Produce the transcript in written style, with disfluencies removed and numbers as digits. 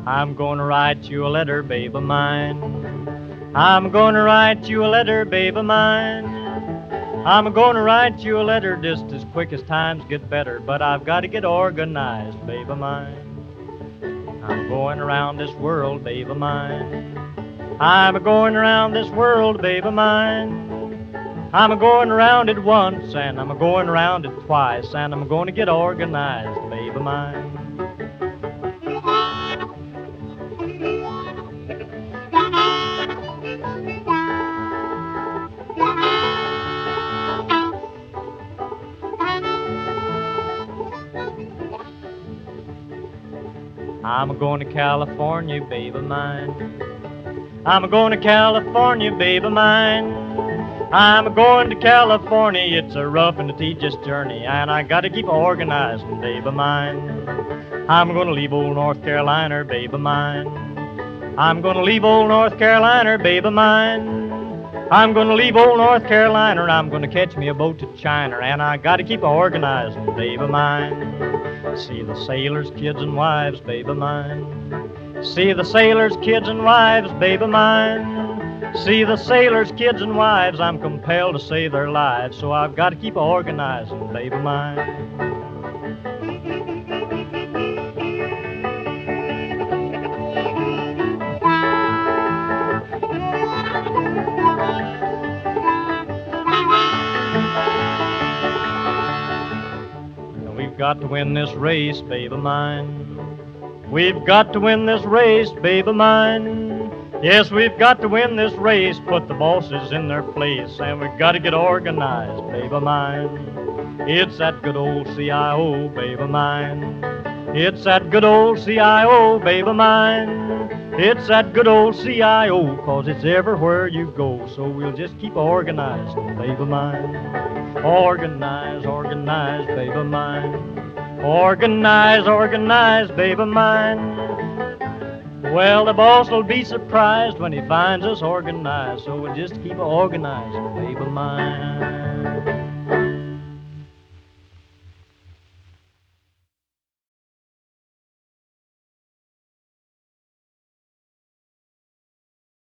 I'm gonna write you a letter, babe of mine. I'm gonna write you a letter, babe of mine. I'm gonna write you a letter just as quick as times get better, but I've got to get organized, babe of mine. I'm going around this world, babe of mine. I'm going around this world, babe of mine. I'm going around it once, and I'm going around it twice, and I'm going to get organized, babe of mine. I'm going to California, babe of mine. I'm going to California, babe of mine. I'm going to California, it's a rough and a tedious journey, and I gotta keep organized, babe of mine. I'm gonna leave old North Carolina, babe of mine. I'm gonna leave old North Carolina, babe of mine. I'm gonna leave old North Carolina, and I'm gonna catch me a boat to China, and I gotta keep organized, babe of mine. See the sailors, kids, and wives, babe of mine. See the sailors, kids, and wives, babe of mine. See the sailors, kids, and wives, I'm compelled to save their lives, so I've got to keep organized, babe of mine. We've got to win this race, babe of mine. We've got to win this race, babe of mine. Yes, we've got to win this race, put the bosses in their place, and we've got to get organized, babe of mine. It's that good old CIO, babe of mine. It's that good old CIO, babe of mine. It's that good old CIO, 'cause it's everywhere you go, so we'll just keep organized, babe of mine. Organize, organize, babe of mine. Organize, organize, babe of mine. Well, the boss will be surprised when he finds us organized, so we'll just keep organized, babe of mine.